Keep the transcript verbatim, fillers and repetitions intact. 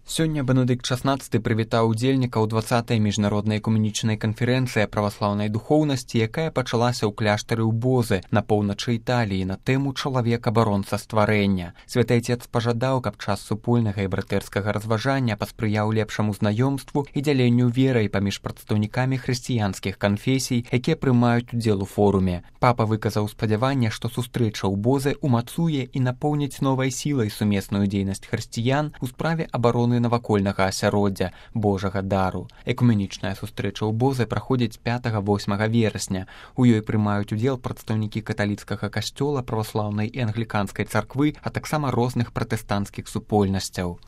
Сёння Бенедыкт шаснаццаты прывітаў удзельнікаў дваццатай міжнароднай экуменічнай канферэнцыі праваслаўнай духоўнасці, якая пачалася ў кляштары ў Бозы на поўначы Італіі на тэму чалавек-абаронца стварэння. Святы Айцец пажадаў, каб час супольнага і братэрскага разважання паспрыяў лепшаму знаёмству і дзяленню верай паміж прадстаўнікамі хрысціянскіх канфесій, якія прымаюць удзел у форуме. Папа выказаў спадзяванне, што сустрэча ў Бозы умацуе і напоўніць новай сілай сумесную дзейнасць хрысціян у справе абароны навакольнага асяроддзя Божага дару. Экуменічная сустрэча ў Бозы праходзіць пятага-восьмага верасня. У ёй прымаюць удзел прадстаўнікі каталіцкага касцёла, праваслаўнай і англіканскай царквы, а таксама розных пратэстанцкіх супольнасцяў.